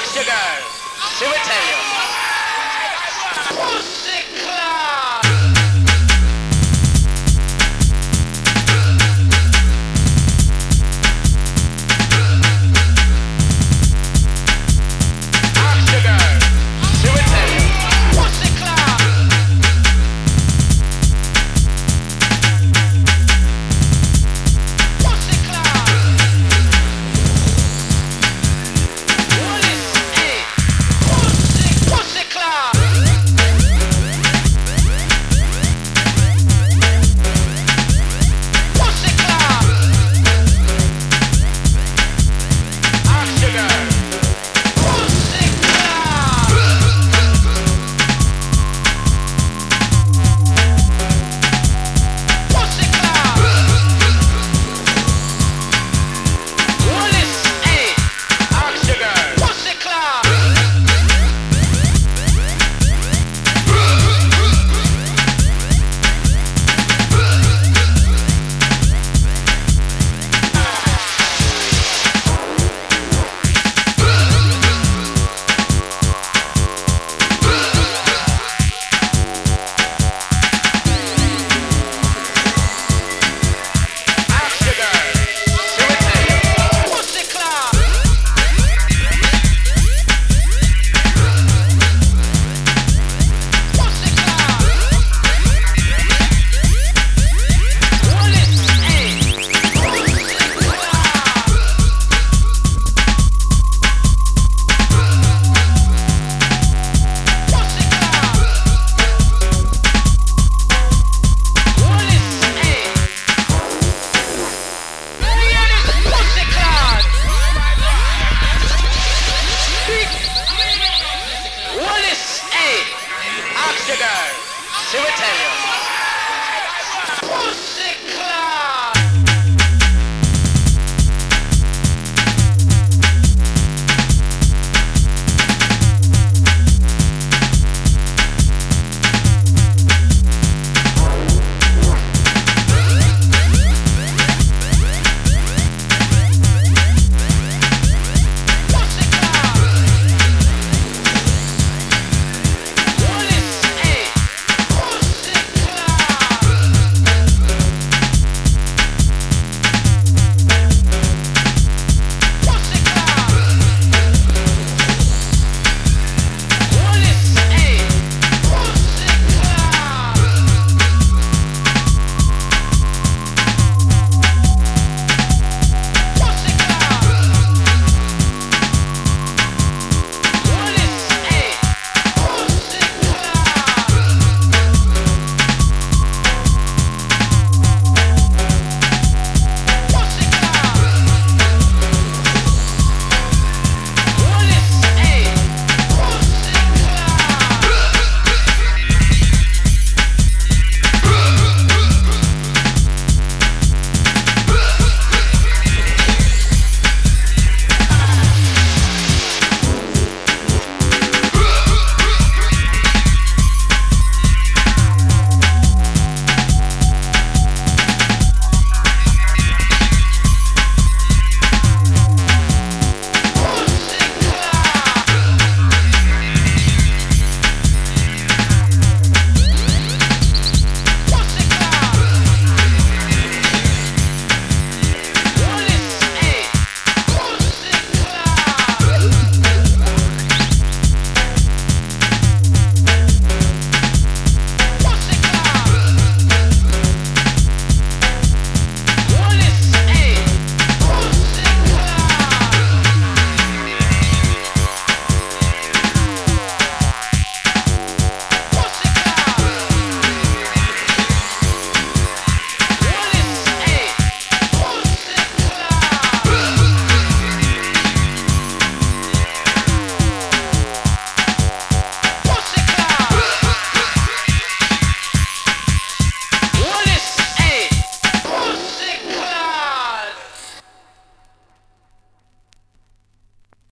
Ask your girl. She will tell you. Pussy club. Ask your girl. She will tell you. Pussy club. Pussy club. What is it? Pussy club. Pussy club. Ask your girl. Pussy club. Pussy club. What is it? Ask your girl. Pussy club. Ask your girl. She will tell you. Pussy club. Pussy club. What is it? Pussy What is it? Ask your girl. She will tell you.